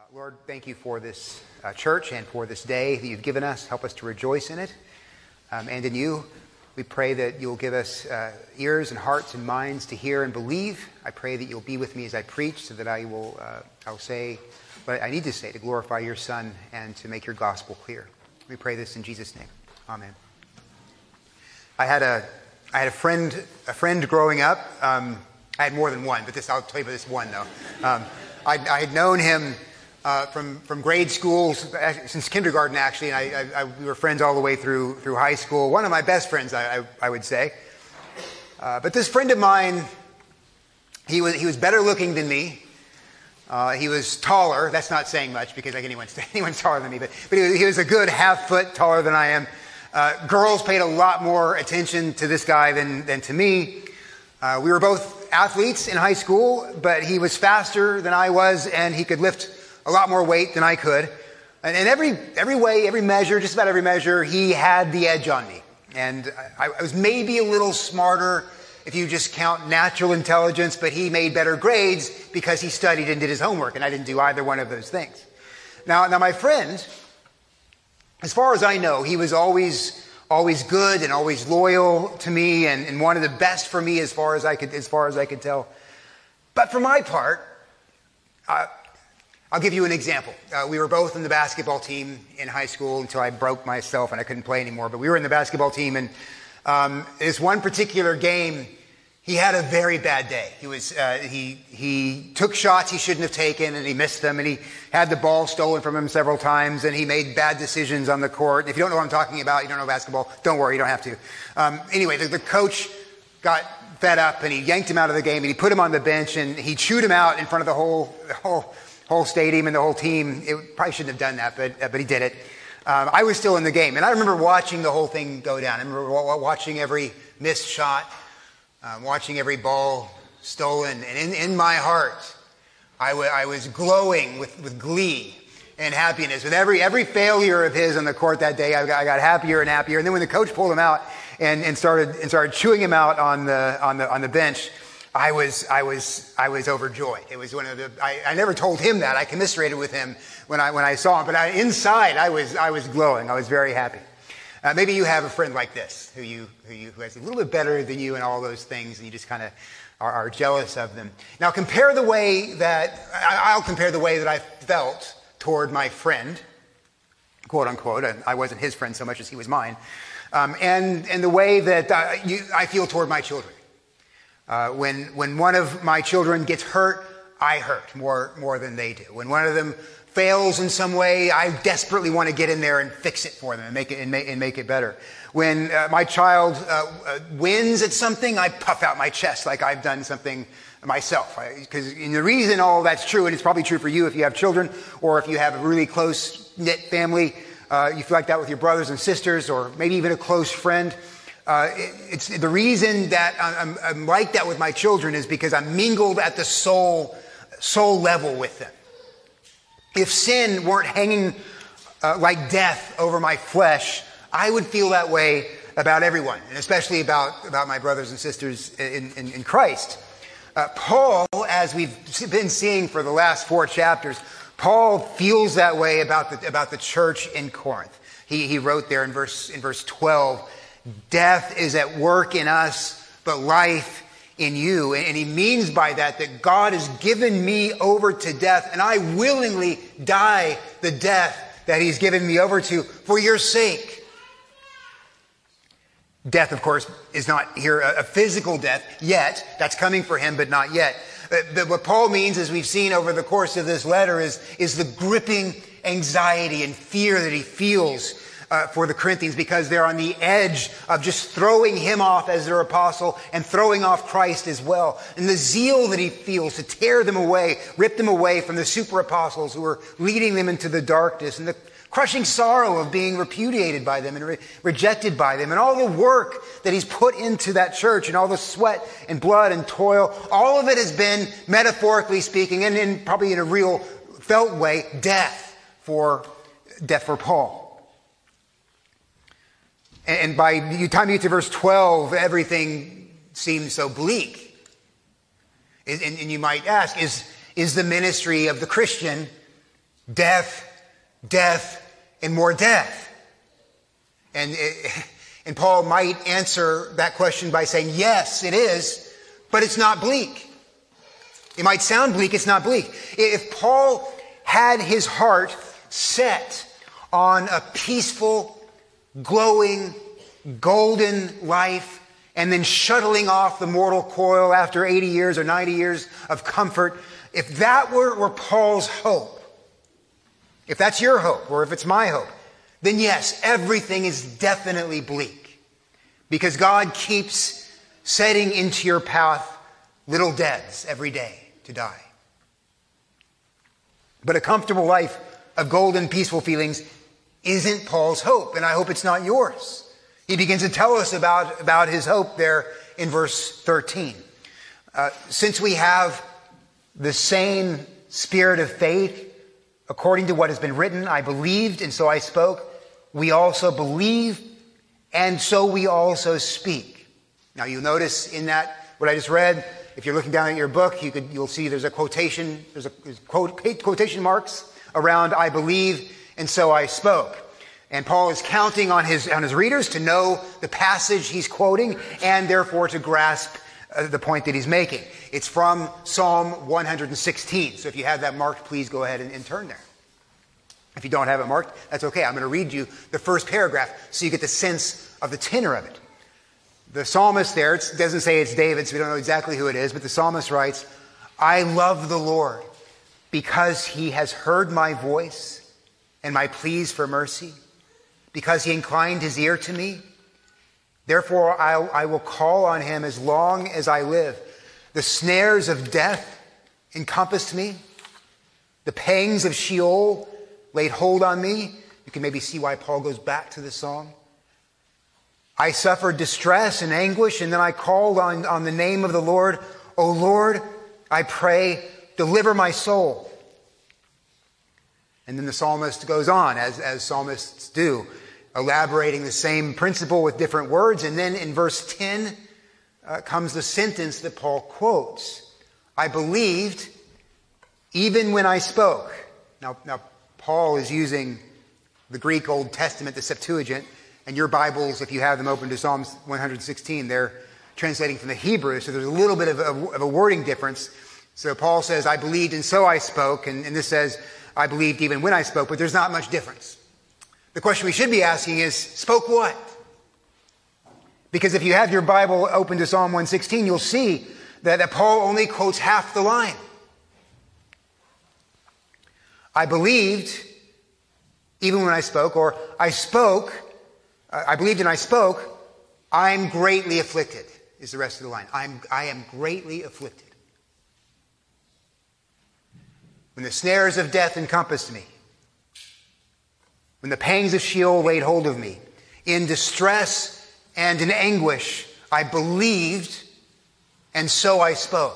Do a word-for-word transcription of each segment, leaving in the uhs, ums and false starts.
Lord, thank you for this uh, church and for this day that you've given us. Help us to rejoice in it um, and in you. We pray that you'll give us uh, ears and hearts and minds to hear and believe. I pray that you'll be with me as I preach so that I will uh, I'll say what I need to say to glorify your Son and to make your gospel clear. We pray this in Jesus' name. Amen. I had a I had a friend a friend growing up. Um, I had more than one, but this I'll tell you about this one though. Um, I, I had known him uh, from from grade school since kindergarten, actually, and I, I, I, we were friends all the way through through high school. One of my best friends, I, I, I would say. Uh, but this friend of mine, he was he was better looking than me. Uh, he was taller. That's not saying much because like anyone's anyone's taller than me, but but he was, he was a good half foot taller than I am. Uh, girls paid a lot more attention to this guy than than to me. Uh, we were both athletes in high school, but he was faster than I was, and he could lift a lot more weight than I could. And in every every way, every measure, just about every measure, he had the edge on me. And I, I was maybe a little smarter if you just count natural intelligence, but he made better grades because he studied and did his homework, and I didn't do either one of those things. Now, now my friend, as far as I know, he was always always good and always loyal to me and, and wanted the best for me as far as I could as far as I could tell. But for my part, uh, I'll give you an example. Uh, we were both in the basketball team in high school until I broke myself and I couldn't play anymore. But we were in the basketball team, and um, this one particular game, he had a very bad day. He was uh, he he took shots he shouldn't have taken, and he missed them, and he had the ball stolen from him several times, and he made bad decisions on the court. If you don't know what I'm talking about, you don't know basketball, don't worry, you don't have to. Um, anyway, the, the coach got fed up, and he yanked him out of the game, and he put him on the bench, and he chewed him out in front of the whole the whole whole stadium and the whole team. It probably shouldn't have done that, but uh, but he did it. Um, I was still in the game, and I remember watching the whole thing go down. I remember w- watching every missed shot. Um, watching every ball stolen, and in, in my heart, I, w- I was glowing with, with glee and happiness. With every every failure of his on the court that day, I got, I got happier and happier. And then when the coach pulled him out and, and started and started chewing him out on the on the on the bench, I was I was I was overjoyed. It was one of the I, I never told him that. I commiserated with him when I when I saw him, but I, inside I was I was glowing. I was very happy. Uh, maybe you have a friend like this who you who you who has a little bit better than you in all those things, and you just kind of are, are jealous of them. Now compare the way that I, I'll compare the way that I felt toward my friend, quote unquote. And I wasn't his friend so much as he was mine, um, and and the way that uh, you, I feel toward my children. Uh, when when one of my children gets hurt, I hurt more more than they do. When one of them fails in some way, I desperately want to get in there and fix it for them and make it and make, and make it better. When uh, my child uh, uh, wins at something, I puff out my chest like I've done something myself. Because the reason all that's true, and it's probably true for you if you have children or if you have a really close-knit family, uh, you feel like that with your brothers and sisters or maybe even a close friend. Uh, it, it's the reason that I'm, I'm like that with my children is because I'm mingled at the soul soul level with them. If sin weren't hanging uh, like death over my flesh, I would feel that way about everyone, and especially about, about my brothers and sisters in, in, in Christ. Uh, Paul, as we've been seeing for the last four chapters, Paul feels that way about the, about the church in Corinth. He, he wrote there in verse, in verse twelve, "Death is at work in us, but life in you." And he means by that that God has given me over to death, and I willingly die the death that he's given me over to for your sake. Death, of course, is not here a physical death yet. That's coming for him, but not yet. But what Paul means, as we've seen over the course of this letter, is, is the gripping anxiety and fear that he feels Uh, for the Corinthians, because they're on the edge of just throwing him off as their apostle and throwing off Christ as well. And the zeal that he feels to tear them away, rip them away from the super apostles who are leading them into the darkness, and the crushing sorrow of being repudiated by them and re- rejected by them, and all the work that he's put into that church and all the sweat and blood and toil, all of it has been, metaphorically speaking, and in probably in a real felt way, death for death for Paul. And by the time you get to verse twelve, everything seems so bleak. And, and you might ask, is, is the ministry of the Christian death, death, and more death. And, and Paul might answer that question by saying, yes, it is, but it's not bleak. It might sound bleak, it's not bleak. If Paul had his heart set on a peaceful, glowing, golden life, and then shuttling off the mortal coil after eighty years or ninety years of comfort, if that were, were Paul's hope, if that's your hope, or if it's my hope, then yes, everything is definitely bleak. Because God keeps setting into your path little deaths every day to die. But a comfortable life of golden, peaceful feelings isn't Paul's hope, and I hope it's not yours. He begins to tell us about, about his hope there in verse thirteen. Uh, since we have the same spirit of faith, according to what has been written, I believed and so I spoke. We also believe and so we also speak. Now you'll notice in that, what I just read, if you're looking down at your book, you could, you'll see there's a quotation, there's a there's quote, quotation marks around I believe and so I spoke. And Paul is counting on his, on his readers to know the passage he's quoting and therefore to grasp uh, the point that he's making. It's from Psalm one hundred sixteen. So if you have that marked, please go ahead and, and turn there. If you don't have it marked, that's okay. I'm going to read you the first paragraph so you get the sense of the tenor of it. The psalmist there, it doesn't say it's David, so we don't know exactly who it is, but the psalmist writes, I love the Lord because he has heard my voice and my pleas for mercy, because he inclined his ear to me. Therefore, I, I will call on him as long as I live. The snares of death encompassed me. The pangs of Sheol laid hold on me. You can maybe see why Paul goes back to the song. I suffered distress and anguish, and then I called on, on the name of the Lord. O Lord, I pray, deliver my soul. And then the psalmist goes on, as, as psalmists do, elaborating the same principle with different words. And then in verse ten uh, comes the sentence that Paul quotes. I believed even when I spoke. Now, now Paul is using the Greek Old Testament, the Septuagint, and your Bibles, if you have them open to Psalms one hundred sixteen, they're translating from the Hebrew, so there's a little bit of a, of a wording difference. So Paul says, I believed and so I spoke, and, and this says, I believed even when I spoke, but there's not much difference. The question we should be asking is, spoke what? Because if you have your Bible open to Psalm one sixteen, you'll see that, that Paul only quotes half the line. I believed even when I spoke, or I spoke, I believed and I spoke, I'm greatly afflicted, is the rest of the line. I'm, I am greatly afflicted. When the snares of death encompassed me, when the pangs of Sheol laid hold of me, in distress and in anguish, I believed, and so I spoke.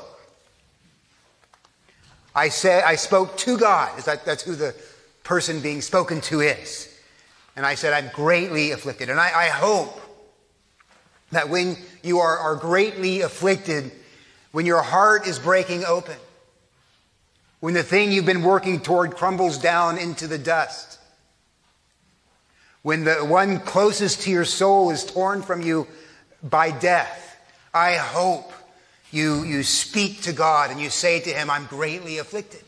I said, I spoke to God. That, that's who the person being spoken to is. And I said, I'm greatly afflicted. And I, I hope that when you are, are greatly afflicted, when your heart is breaking open, when the thing you've been working toward crumbles down into the dust, when the one closest to your soul is torn from you by death, I hope you, you speak to God and you say to him, I'm greatly afflicted.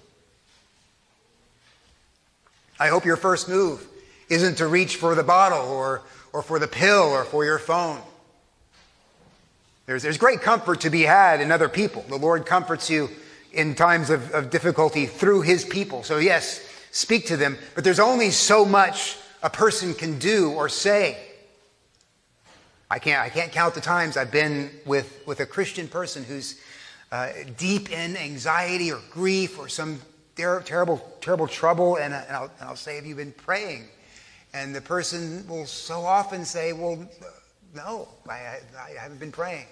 I hope your first move isn't to reach for the bottle or, or for the pill or for your phone. There's, there's great comfort to be had in other people. The Lord comforts you in times of, of difficulty through his people. So yes, speak to them, but there's only so much a person can do or say. I can't, I can't count the times I've been with, with a Christian person who's uh, deep in anxiety or grief or some ter- terrible, terrible trouble, and, and, I'll, and I'll say, have you been praying? And the person will so often say, well, no, I, I haven't been praying.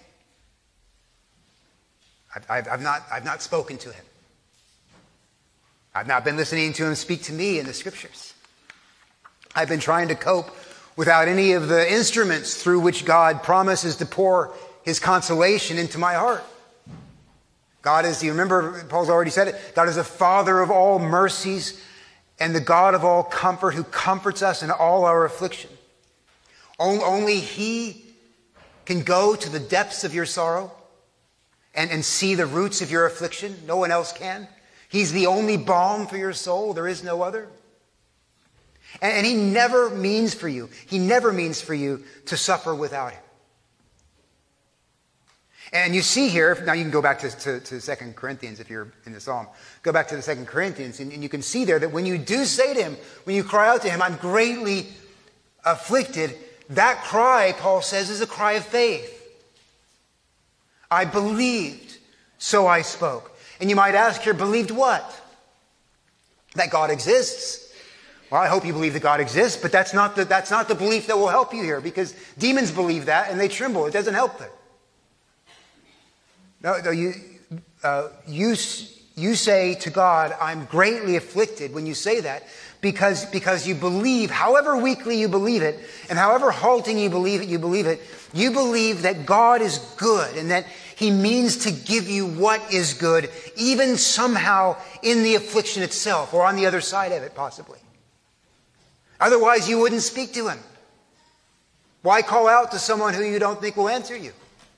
I've, I've, I've, not, I've not spoken to him. I've not been listening to him speak to me in the scriptures. I've been trying to cope without any of the instruments through which God promises to pour his consolation into my heart. God is, you remember, Paul's already said it, God is the Father of all mercies and the God of all comfort who comforts us in all our affliction. Only he can go to the depths of your sorrow and, and see the roots of your affliction. No one else can. He's the only balm for your soul. There is no other. And, and he never means for you, he never means for you to suffer without him. And you see here, now you can go back to, to, to Second Corinthians if you're in the Psalm. Go back to the Second Corinthians and, and you can see there that when you do say to him, when you cry out to him, I'm greatly afflicted, that cry, Paul says, is a cry of faith. I believed, so I spoke. And you might ask here, believed what? That God exists. Well, I hope you believe that God exists, but that's not the, that's not the belief that will help you here, because demons believe that and they tremble. It doesn't help them. No, no you, uh, you, you say to God, I'm greatly afflicted when you say that, because, because you believe, however weakly you believe it, and however halting you believe it, you believe it, you believe that God is good and that he means to give you what is good, even somehow in the affliction itself or on the other side of it, possibly. Otherwise, you wouldn't speak to him. Why call out to someone who you don't think will answer you?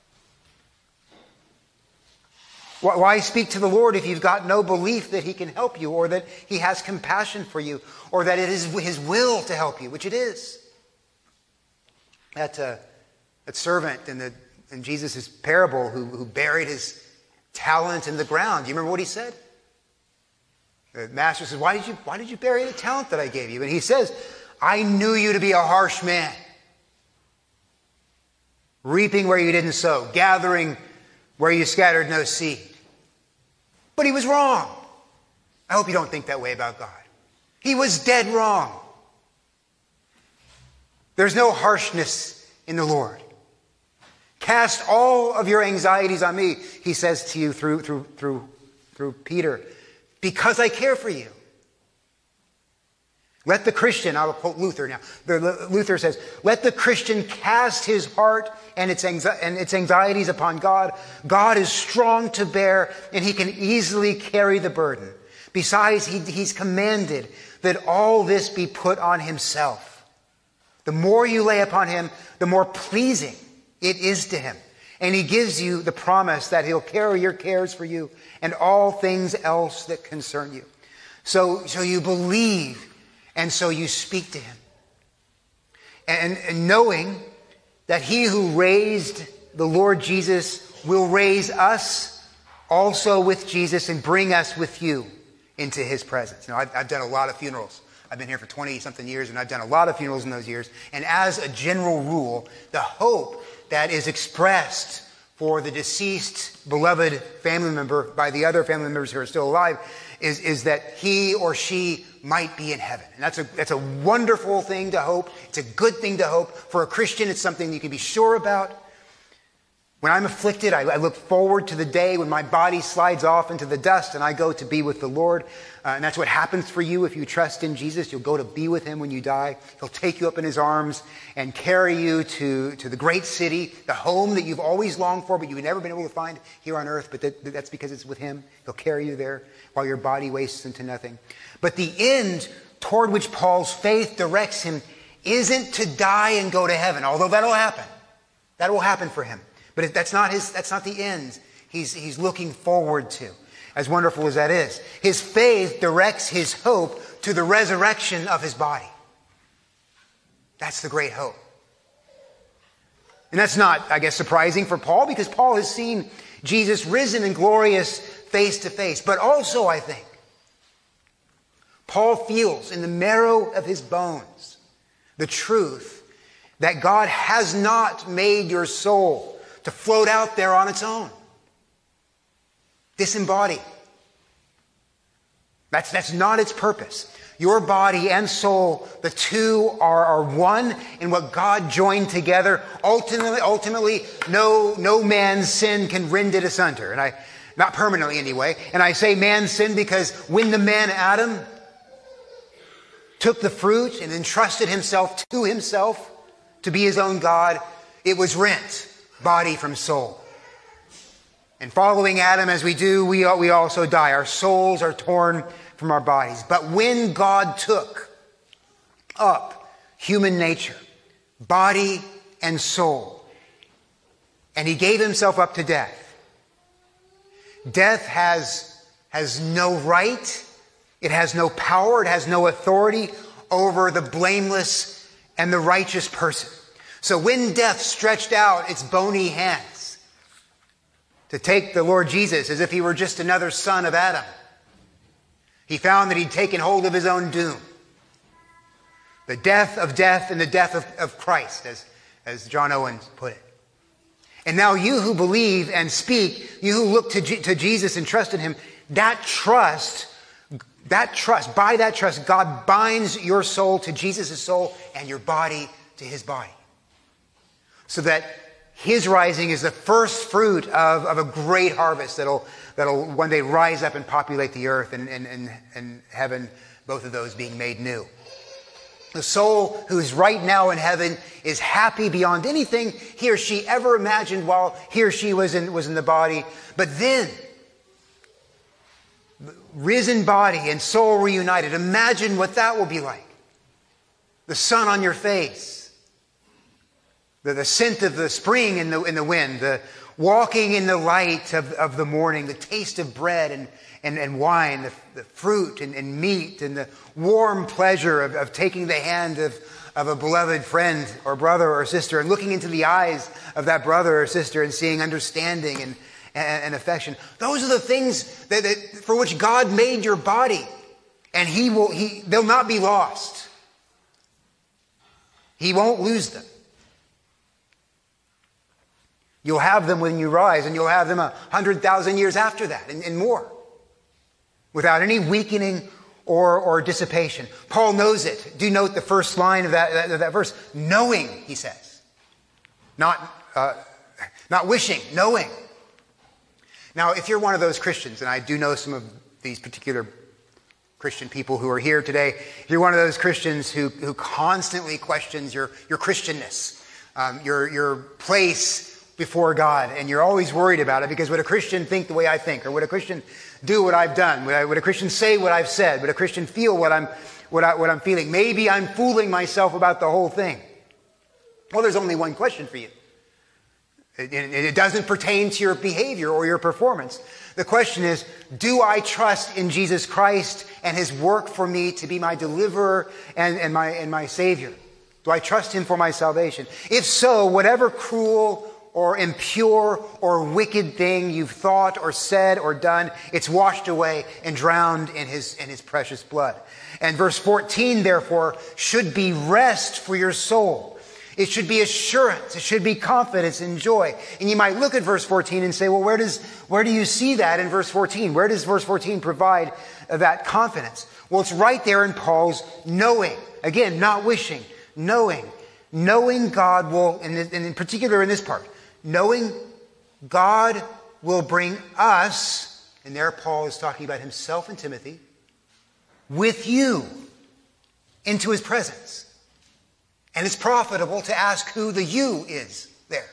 Why speak to the Lord if you've got no belief that he can help you, or that he has compassion for you, or that it is his will to help you, which it is? That, uh, that servant in, the, in Jesus' parable who, who buried his talent in the ground, do you remember what he said? The master says, why did you, why did you bury the talent that I gave you? And he says, I knew you to be a harsh man, reaping where you didn't sow, gathering where you scattered no seed. But he was wrong. I hope you don't think that way about God. He was dead wrong. There's no harshness in the Lord. Cast all of your anxieties on me, he says to you through, through, through, through Peter, because I care for you. Let the Christian, I will quote Luther now. The, Luther says, let the Christian cast his heart and its, anxi- and its anxieties upon God. God is strong to bear, and he can easily carry the burden. Besides, he, he's commanded that all this be put on himself. The more you lay upon him, the more pleasing it is to him. And he gives you the promise that he'll carry your cares for you and all things else that concern you. So, so you believe, and so you speak to him. And, and knowing that he who raised the Lord Jesus will raise us also with Jesus and bring us with you into his presence. Now, I've, I've done a lot of funerals. I've been here for twenty-something years, and I've done a lot of funerals in those years. And as a general rule, the hope that is expressed for the deceased beloved family member by the other family members who are still alive is, is that he or she might be in heaven. And that's a, that's a wonderful thing to hope. It's a good thing to hope. For a Christian, it's something you can be sure about. When I'm afflicted, I, I look forward to the day when my body slides off into the dust and I go to be with the Lord. Uh, and that's what happens for you if you trust in Jesus. You'll go to be with him when you die. He'll take you up in his arms and carry you to, to the great city, the home that you've always longed for, but you've never been able to find here on earth. But that, that's because it's with him. He'll carry you there while your body wastes into nothing. But the end toward which Paul's faith directs him isn't to die and go to heaven, although that'll happen. That will happen for him. But that's not his, that's not the end he's, he's looking forward to, as wonderful as that is. His faith directs his hope to the resurrection of his body. That's the great hope. And that's not, I guess, surprising for Paul, because Paul has seen Jesus risen and glorious face to face. But also, I think, Paul feels in the marrow of his bones the truth that God has not made your soul to float out there on its own. Disembodied. That's, that's not its purpose. Your body and soul, the two are, are one in what God joined together. Ultimately, ultimately, no, no man's sin can rend it asunder. And I, not permanently anyway. And I say man's sin because when the man Adam took the fruit and entrusted himself to himself to be his own God, it was rent, body from soul. And following Adam as we do, we, we also die. Our souls are torn from our bodies. But when God took up human nature, body and soul, and he gave himself up to death, death has, has no right, it has no power, it has no authority over the blameless and the righteous person. So when death stretched out its bony hands to take the Lord Jesus as if he were just another son of Adam, he found that he'd taken hold of his own doom. The death of death and the death of, of Christ, as, as John Owen put it. And now you who believe and speak, you who look to, G- to Jesus and trust in him, that trust, that trust, by that trust, God binds your soul to Jesus' soul and your body to his body. So that his rising is the first fruit of, of a great harvest that'll, that'll one day rise up and populate the earth, and, and, and, and heaven, both of those being made new. The soul who is right now in heaven is happy beyond anything he or she ever imagined while he or she was in, was in the body. But then, risen body and soul reunited, imagine what that will be like. The sun on your face. The, the scent of the spring in the, in the wind, the walking in the light of, of the morning, the taste of bread and, and, and wine, the, the fruit and, and meat, and the warm pleasure of, of taking the hand of, of a beloved friend or brother or sister and looking into the eyes of that brother or sister and seeing understanding and, and, and affection. Those are the things that, that, for which God made your body, and he will, he, they'll not be lost. He won't lose them. You'll have them when you rise, and you'll have them a hundred thousand years after that, and, and more, without any weakening or, or dissipation. Paul knows it. Do note the first line of that, that, of that verse. Knowing, he says. Not, uh, not wishing, knowing. Now, if you're one of those Christians, and I do know some of these particular Christian people who are here today, if you're one of those Christians who, who constantly questions your, your Christianness, um, your, your place before God, and you're always worried about it because would a Christian think the way I think, or would a Christian do what I've done? Would, I, would a Christian say what I've said? Would a Christian feel what I'm, what, I, what I'm feeling? Maybe I'm fooling myself about the whole thing. Well, there's only one question for you. It, it, it doesn't pertain to your behavior or your performance. The question is, do I trust in Jesus Christ and his work for me to be my deliverer and, and, my, and my Savior? Do I trust him for my salvation? If so, whatever cruel or impure or wicked thing you've thought or said or done, it's washed away and drowned in his, in his precious blood. And verse fourteen, therefore, should be rest for your soul. It should be assurance. It should be confidence and joy. And you might look at verse fourteen and say, well, where does, where do you see that in verse fourteen? Where does verse fourteen provide that confidence? Well, it's right there in Paul's knowing. Again, not wishing, knowing. Knowing God will, and in particular in this part, knowing God will bring us, and there Paul is talking about himself and Timothy, with you into his presence. And it's profitable to ask who the you is there.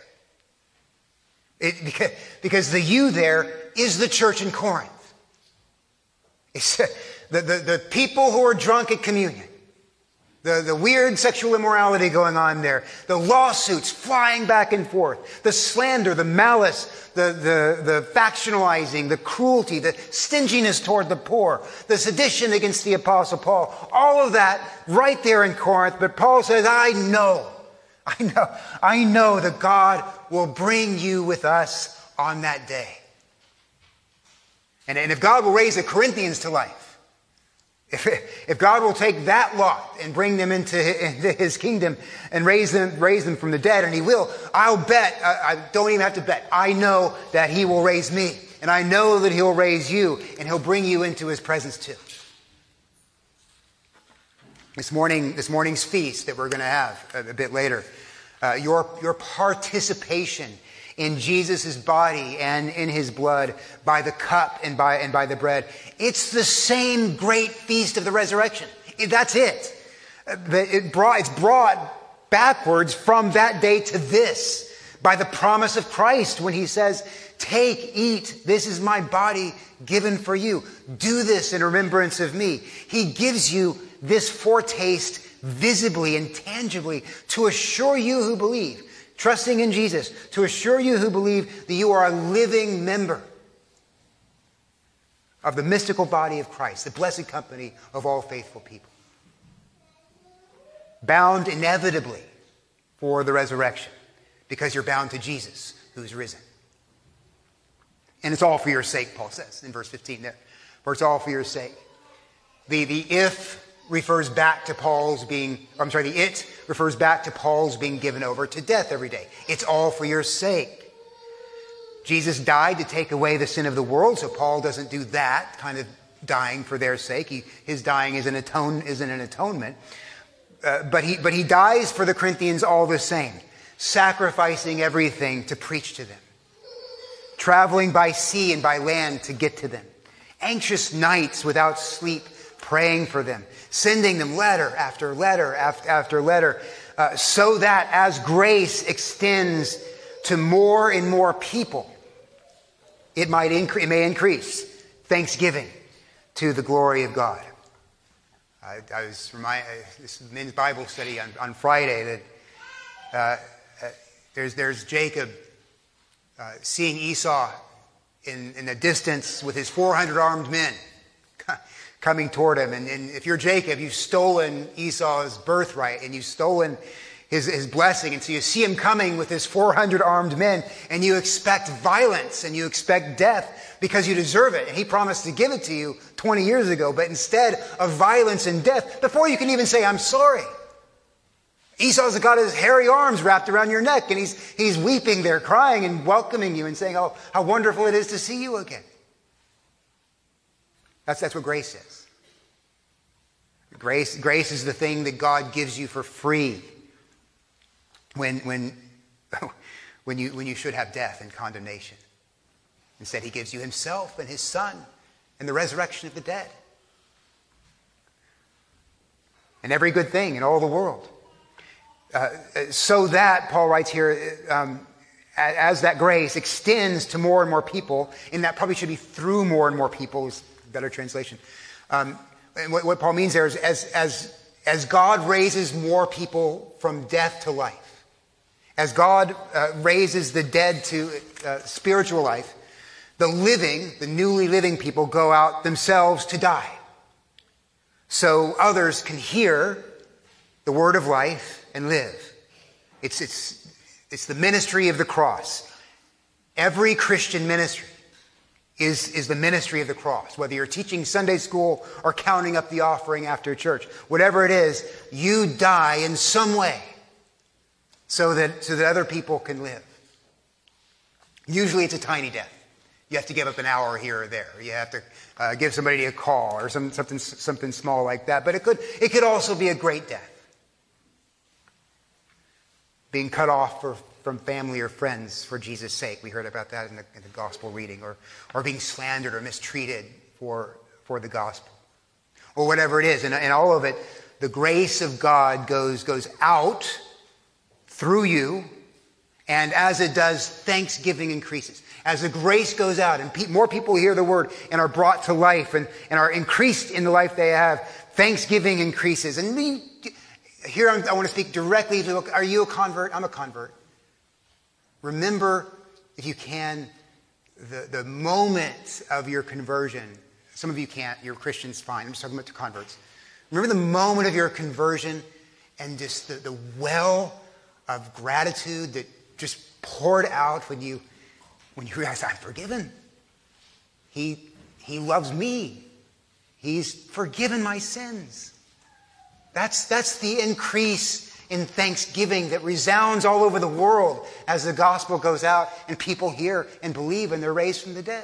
It, because, because the you there is the church in Corinth. It's the, the, the people who are drunk at communion. The, the weird sexual immorality going on there. The lawsuits flying back and forth. The slander, the malice, the, the, the factionalizing, the cruelty, the stinginess toward the poor, the sedition against the Apostle Paul. All of that right there in Corinth. But Paul says, I know, I know, I know that God will bring you with us on that day. And, and if God will raise the Corinthians to life, If, if God will take that lot and bring them into his kingdom and raise them, raise them from the dead, and he will, I'll bet, I, I don't even have to bet, I know that he will raise me. And I know that he'll raise you, and he'll bring you into his presence too. This morning, this morning's feast that we're going to have a, a bit later, uh, your, your participation in Jesus' body and in his blood by the cup and by, and by the bread. It's the same great feast of the resurrection. That's it. It brought, it's brought backwards from that day to this. by the promise of Christ when he says, take, eat, this is my body given for you. Do this in remembrance of me. He gives you this foretaste visibly and tangibly to assure you who believe, trusting in Jesus, to assure you who believe that you are a living member of the mystical body of Christ, the blessed company of all faithful people, bound inevitably for the resurrection, because you're bound to Jesus, who's risen. And it's all for your sake, Paul says in verse fifteen there. For it's all for your sake. The, the if refers back to Paul's being, I'm sorry, the it refers back to Paul's being given over to death every day. It's all for your sake. Jesus died to take away the sin of the world, so Paul doesn't do that kind of dying for their sake. He, his dying is an atone, isn't an atonement. Uh, but he, but he dies for the Corinthians all the same, sacrificing everything to preach to them, traveling by sea and by land to get to them, anxious nights without sleep, praying for them, sending them letter after letter after, after letter, uh, so that as grace extends to more and more people, it might increase, it may increase thanksgiving to the glory of God. I, I was reminded, uh, this men's Bible study on, on Friday that uh, uh, there's there's Jacob uh, seeing Esau in, in the distance with his four hundred armed men coming toward him. And, and if you're Jacob, you've stolen Esau's birthright and you've stolen his, his blessing. And so you see him coming with his four hundred armed men and you expect violence and you expect death because you deserve it. And he promised to give it to you twenty years ago. But instead of violence and death, before you can even say, I'm sorry, Esau's got his hairy arms wrapped around your neck and he's, he's weeping there, crying and welcoming you and saying, oh, how wonderful it is to see you again. That's, that's what grace is. Grace, grace is the thing that God gives you for free when, when, when, you, when you should have death and condemnation. Instead, he gives you himself and his son and the resurrection of the dead. And every good thing in all the world. Uh, so that, Paul writes here, um, as that grace extends to more and more people, and that probably should be through more and more people, is a better translation. Um, and what, what Paul means there is as, as, as God raises more people from death to life, as God uh, raises the dead to uh, spiritual life, the living, the newly living people go out themselves to die. So others can hear the word of life and live. It's, it's, it's the ministry of the cross. Every Christian ministry is, is the ministry of the cross. Whether you're teaching Sunday school or counting up the offering after church, whatever it is, you die in some way so that, so that other people can live. Usually it's a tiny death. You have to give up an hour here or there. You have to uh, give somebody a call or some, something, something small like that. But it could, it could also be a great death. Being cut off for, from family or friends for Jesus' sake. We heard about that in the, in the gospel reading. Or, or being slandered or mistreated for, for the gospel. Or whatever it is. And, and all of it, the grace of God goes, goes out through you. And as it does, thanksgiving increases. As the grace goes out and pe- more people hear the word and are brought to life and, and are increased in the life they have, thanksgiving increases. And we, here I'm, I want to speak directly to, are you a convert? I'm a convert. Remember, if you can, the, the moment of your conversion. Some of you can't. You're Christians, fine. I'm just talking about the converts. Remember the moment of your conversion and just the, the well of gratitude that just poured out when you when you realize I'm forgiven. He, he loves me. He's forgiven my sins. That's, that's the increase in thanksgiving that resounds all over the world as the gospel goes out and people hear and believe and they're raised from the dead.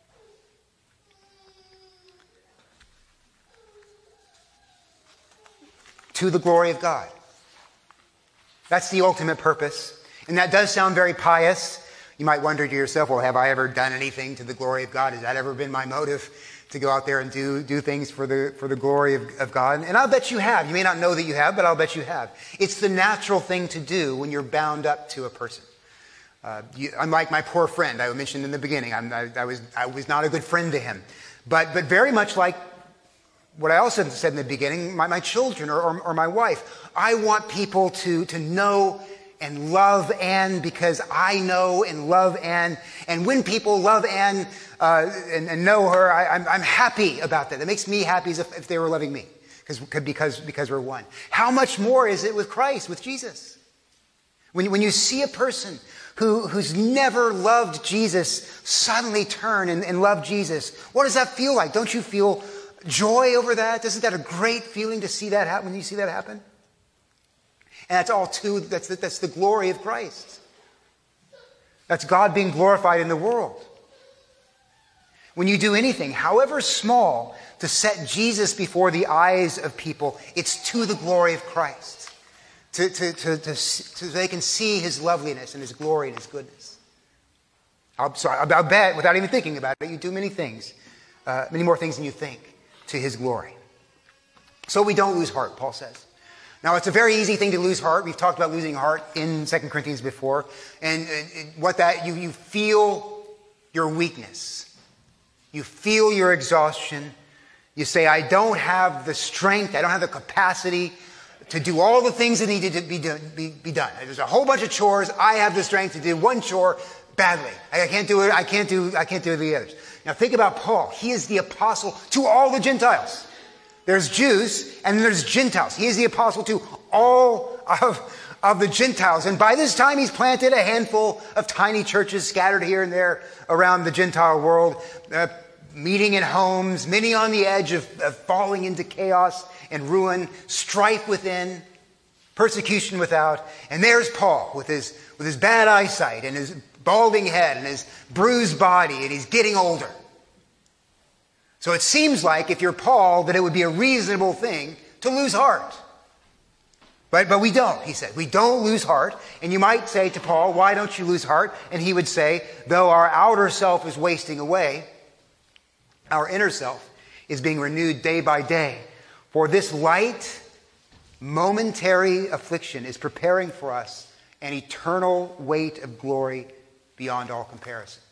To the glory of God. That's the ultimate purpose. And that does sound very pious. You might wonder to yourself, well, have I ever done anything to the glory of God? Has that ever been my motive to go out there and do, do things for the, for the glory of, of God? And I'll bet you have. You may not know that you have, but I'll bet you have. It's the natural thing to do when you're bound up to a person. Uh, you, unlike my poor friend I mentioned in the beginning, I'm, I, I, was, I was not a good friend to him. But, but very much like what I also said in the beginning, my, my children or, or, or my wife, I want people to, to know and love Anne because I know and love Anne. And when people love Anne uh, and, and know her, I, I'm, I'm happy about that. It makes me happy as if, if they were loving me because, because, because we're one. How much more is it with Christ, with Jesus? When, when you see a person who, who's never loved Jesus suddenly turn and, and love Jesus, what does that feel like? Don't you feel joy over that? Isn't that a great feeling to see that happen when you see that happen? And that's all too, that's the, that's the glory of Christ. That's God being glorified in the world. When you do anything, however small, to set Jesus before the eyes of people, it's to the glory of Christ. To, to, to, to, so they can see his loveliness and his glory and his goodness. I'll, so I, I bet, without even thinking about it, you do many things, uh, many more things than you think, to his glory. So we don't lose heart, Paul says. Now, it's a very easy thing to lose heart. We've talked about losing heart in Second Corinthians before. And uh, what that, you, you feel your weakness. You feel your exhaustion. You say, I don't have the strength, I don't have the capacity to do all the things that need to be done, be, be done. There's a whole bunch of chores. I have the strength to do one chore badly. I can't do it. I can't do, I can't do the others. Now think about Paul. He is the apostle to all the Gentiles. There's Jews and there's Gentiles. He is the apostle to all of, of the Gentiles. And by this time, he's planted a handful of tiny churches scattered here and there around the Gentile world, uh, meeting in homes, many on the edge of, of falling into chaos and ruin, strife within, persecution without. And there's Paul with his, with his bad eyesight and his balding head and his bruised body, and he's getting older. So it seems like if you're Paul that it would be a reasonable thing to lose heart. But, but we don't, he said. We don't lose heart. And you might say to Paul, why don't you lose heart? And he would say, though our outer self is wasting away, our inner self is being renewed day by day. For this light, momentary affliction is preparing for us an eternal weight of glory beyond all comparison.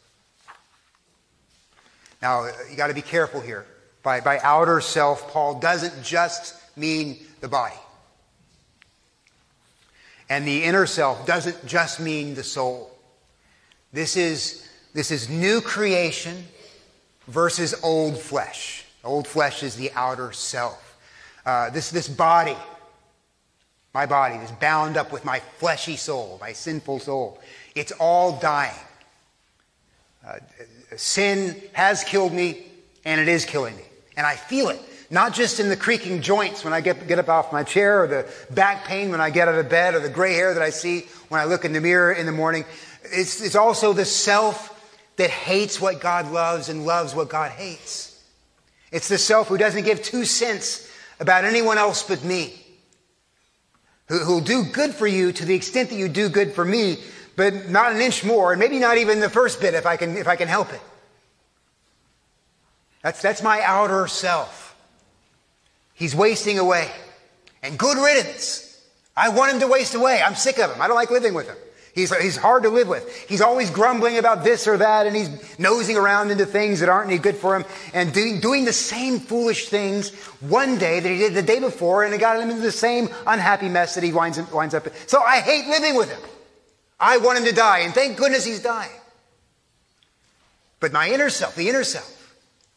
Now, you got to be careful here. By, by outer self, Paul doesn't just mean the body. And the inner self doesn't just mean the soul. This is, this is new creation versus old flesh. Old flesh is the outer self. Uh, this, this body, my body, is bound up with my fleshy soul, my sinful soul. It's all dying. Uh, sin has killed me, and it is killing me. And I feel it. Not just in the creaking joints when I get, get up off my chair, or the back pain when I get out of bed, or the gray hair that I see when I look in the mirror in the morning. It's, it's also the self that hates what God loves and loves what God hates. It's the self who doesn't give two cents about anyone else but me. Who will do good for you to the extent that you do good for me, but not an inch more, and maybe not even the first bit if I can, if I can help it. That's, that's my outer self. He's wasting away. And good riddance. I want him to waste away. I'm sick of him. I don't like living with him. He's, he's hard to live with. He's always grumbling about this or that, and he's nosing around into things that aren't any good for him, and doing, doing the same foolish things one day that he did the day before, and it got him into the same unhappy mess that he winds, winds up in. So I hate living with him. I want him to die, and thank goodness he's dying. But my inner self, the inner self,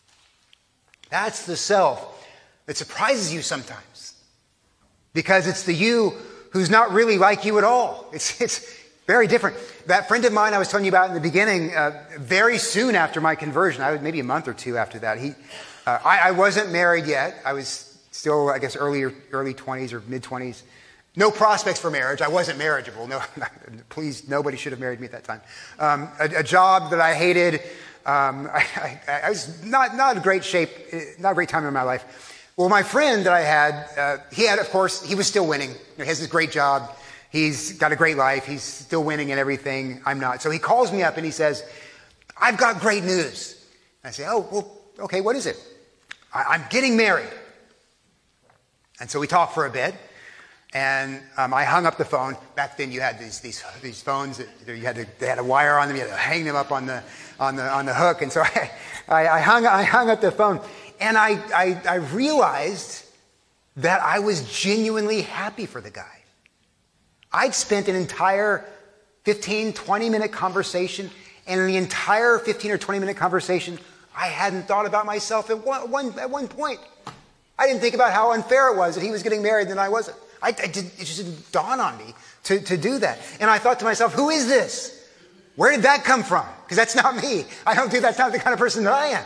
that's the self that surprises you sometimes. Because it's the you who's not really like you at all. It's, it's very different. That friend of mine I was telling you about in the beginning, uh, very soon after my conversion, I was maybe a month or two after that, he, uh, I, I wasn't married yet. I was still, I guess, early, early twenties or mid-twenties. No prospects for marriage. I wasn't marriageable. No, please, nobody should have married me at that time. Um, a, a job that I hated. Um, I, I, I was not, not in great shape, not a great time in my life. Well, my friend that I had, uh, he had, of course, he was still winning. You know, he has this great job. He's got a great life. He's still winning and everything. I'm not. So he calls me up and he says, I've got great news. And I say, oh, well, okay, what is it? I, I'm getting married. And so we talk for a bit. And um, I hung up the phone. Back then, you had these these these phones that you had to, they had a wire on them. You had to hang them up on the on the on the hook. And so I I, I hung I hung up the phone, and I, I I realized that I was genuinely happy for the guy. I'd spent an entire fifteen, twenty minute conversation, and in the entire fifteen or twenty minute conversation, I hadn't thought about myself at one, one at one point. I didn't think about how unfair it was that he was getting married and I wasn't. I, I did, it just didn't dawn on me to, to do that. And I thought to myself, who is this? Where did that come from? Because that's not me. I don't do that's not the kind of person that I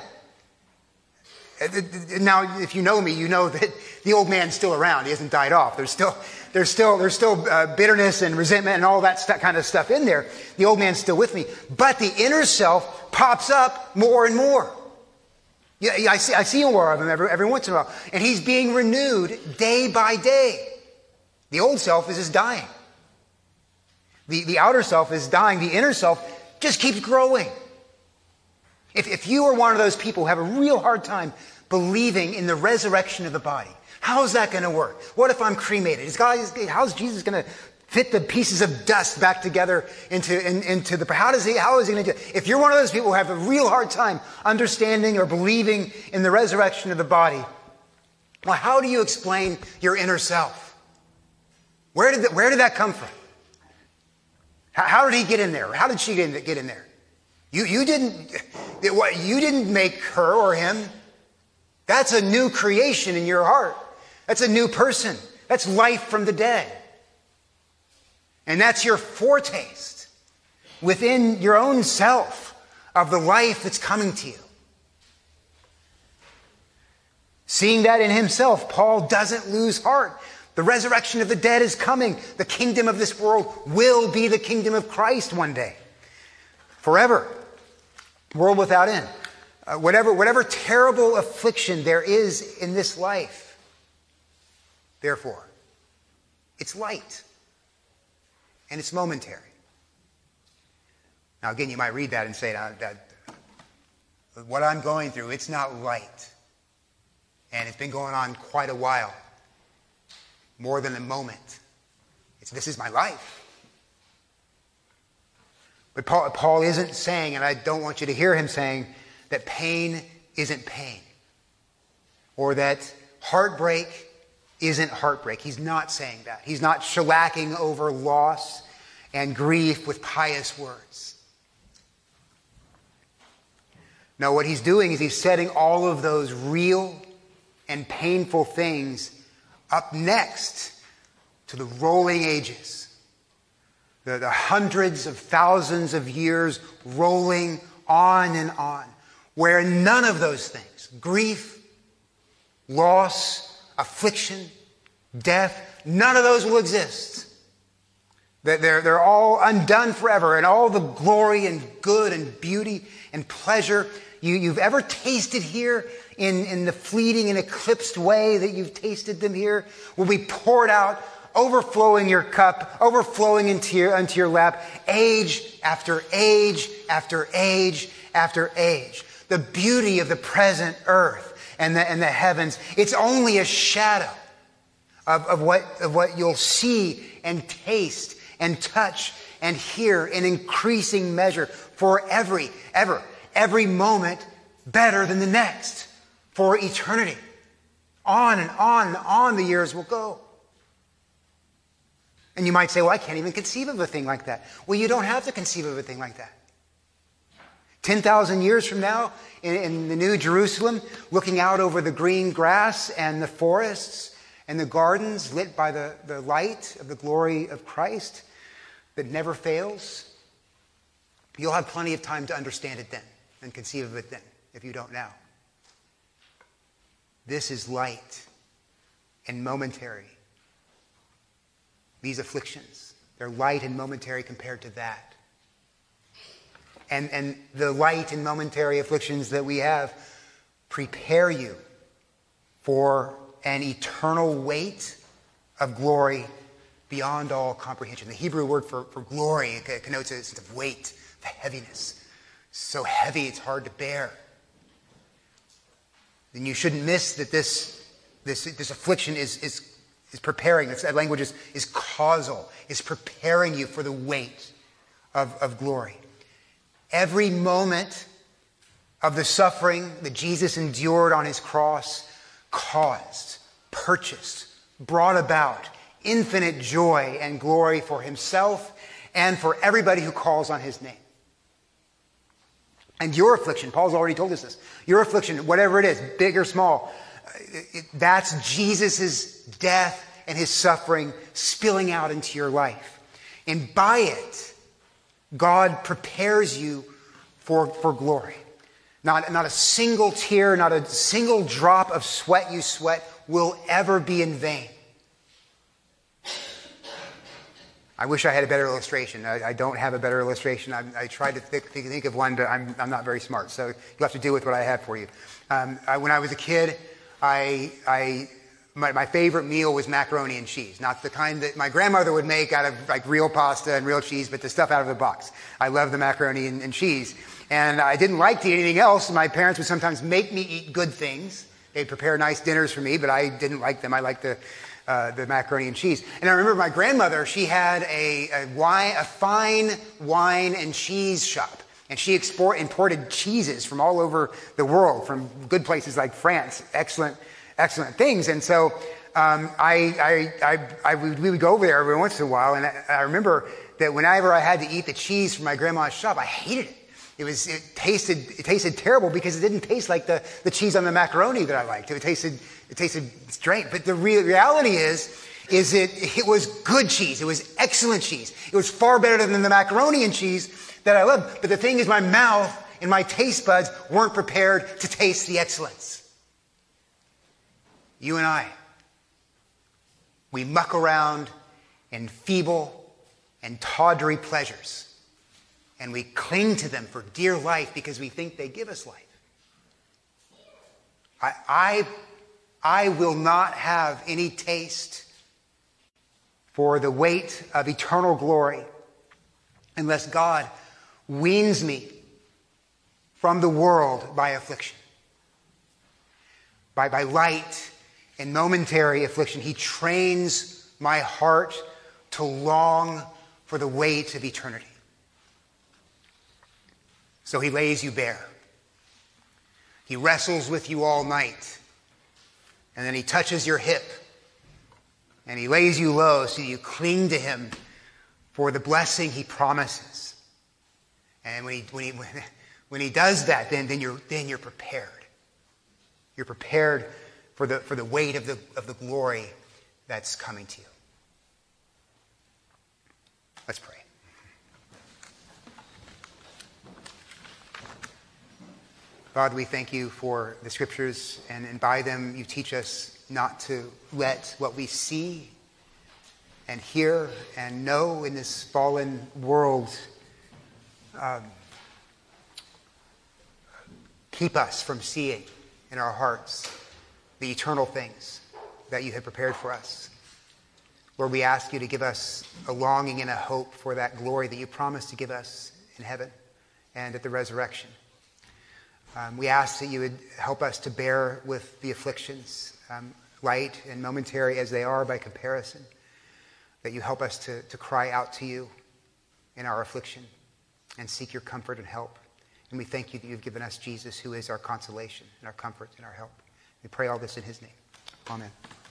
am. Now, if you know me, you know that the old man's still around. He hasn't died off. There's still, there's still, there's still uh, bitterness and resentment and all that st- kind of stuff in there. The old man's still with me. But the inner self pops up more and more. Yeah, I see, I see more of him every, every once in a while. And he's being renewed day by day. The old self is just dying. The, the outer self is dying. The inner self just keeps growing. If, if you are one of those people who have a real hard time believing in the resurrection of the body, how is that going to work? What if I'm cremated? Is God, how's Jesus going to fit the pieces of dust back together into, in, into the... How does he, how is he going to do it? If you're one of those people who have a real hard time understanding or believing in the resurrection of the body, well, how do you explain your inner self? Where did, the, where did that come from? How, how did he get in there? How did she get in, get in there? You, you didn't, what, you didn't make her or him. That's a new creation in your heart. That's a new person. That's life from the dead. And that's your foretaste within your own self of the life that's coming to you. Seeing that in himself, Paul doesn't lose heart. The resurrection of the dead is coming. The kingdom of this world will be the kingdom of Christ one day. Forever. World without end. Uh, whatever, whatever terrible affliction there is in this life, therefore, it's light. And it's momentary. Now, again, you might read that and say, that, that, what I'm going through, it's not light. And it's been going on quite a while. More than a moment. It's, this is my life. But Paul, Paul isn't saying, and I don't want you to hear him saying, that pain isn't pain. Or that heartbreak isn't heartbreak. He's not saying that. He's not shellacking over loss and grief with pious words. No, what he's doing is he's setting all of those real and painful things up next to the rolling ages. The, the hundreds of thousands of years rolling on and on, where none of those things, grief, loss, affliction, death, none of those will exist. They're, they're all undone forever, and all the glory and good and beauty and pleasure you, you've ever tasted here in, in the fleeting and eclipsed way that you've tasted them here will be poured out, overflowing your cup, overflowing into your, into your lap, age after age after age after age. The beauty of the present earth and the, and the heavens, it's only a shadow of, of, what, of what you'll see and taste and touch and hear in increasing measure for every, ever, every moment better than the next. For eternity. On and on and on the years will go. And you might say, well, I can't even conceive of a thing like that. Well, you don't have to conceive of a thing like that. ten thousand years from now, in, in the New Jerusalem, looking out over the green grass and the forests and the gardens lit by the, the light of the glory of Christ that never fails, you'll have plenty of time to understand it then and conceive of it then, if you don't now. This is light and momentary. These afflictions, they're light and momentary compared to that. And, and the light and momentary afflictions that we have prepare you for an eternal weight of glory beyond all comprehension. The Hebrew word for, for glory connotes a sense of weight, the heaviness. So heavy it's hard to bear. Then you shouldn't miss that this, this, this affliction is, is is preparing. That language is, is causal, is preparing you for the weight of, of glory. Every moment of the suffering that Jesus endured on his cross caused, purchased, brought about infinite joy and glory for himself and for everybody who calls on his name. And your affliction, Paul's already told us this, your affliction, whatever it is, big or small, it, that's Jesus' death and his suffering spilling out into your life. And by it, God prepares you for, for glory. Not, not a single tear, not a single drop of sweat you sweat will ever be in vain. I wish I had a better illustration. I, I don't have a better illustration. I, I tried to think, think of one, but I'm, I'm not very smart. So you'll have to deal with what I have for you. Um, I, when I was a kid, I, I my, my favorite meal was macaroni and cheese. Not the kind that my grandmother would make out of like real pasta and real cheese, but the stuff out of the box. I love the macaroni and, and cheese. And I didn't like to eat anything else. My parents would sometimes make me eat good things. They'd prepare nice dinners for me, but I didn't like them. I liked the Uh, the macaroni and cheese. And I remember my grandmother, she had a, a wine, a fine wine and cheese shop. And she export, imported cheeses from all over the world, from good places like France. Excellent, excellent things. And so um, I, I, I, I would, we would go over there every once in a while. And I, I remember that whenever I had to eat the cheese from my grandma's shop, I hated it. It was, it tasted, it tasted terrible because it didn't taste like the, the cheese on the macaroni that I liked. It tasted, it tasted strange. But the real reality is, is it, it was good cheese. It was excellent cheese. It was far better than the macaroni and cheese that I loved. But the thing is, my mouth and my taste buds weren't prepared to taste the excellence. You and I, we muck around in feeble and tawdry pleasures. And we cling to them for dear life because we think they give us life. I, I, I will not have any taste for the weight of eternal glory unless God weans me from the world by affliction. By, by light and momentary affliction, he trains my heart to long for the weight of eternity. So he lays you bare. He wrestles with you all night. And then he touches your hip. And he lays you low so you cling to him for the blessing he promises. And when he, when he, when he does that, then, then, you're, then you're prepared. You're prepared for the, for the weight of the, of the glory that's coming to you. Let's pray. God, we thank you for the scriptures, and, and by them you teach us not to let what we see and hear and know in this fallen world um, keep us from seeing in our hearts the eternal things that you have prepared for us. Lord, we ask you to give us a longing and a hope for that glory that you promised to give us in heaven and at the resurrection. Um, we ask that you would help us to bear with the afflictions, um, light and momentary as they are by comparison, that you help us to, to cry out to you in our affliction and seek your comfort and help. And we thank you that you've given us Jesus, who is our consolation and our comfort and our help. We pray all this in his name. Amen.